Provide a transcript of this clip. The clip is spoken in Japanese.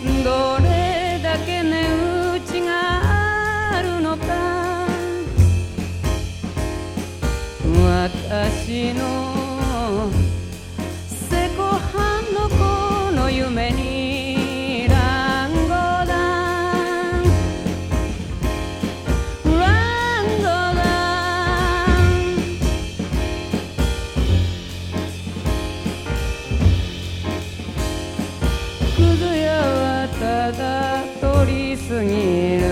どれだけ値打ちがあるのか私のセコハンの子の夢にランゴダンランゴダンクズ屋はただ通り過ぎ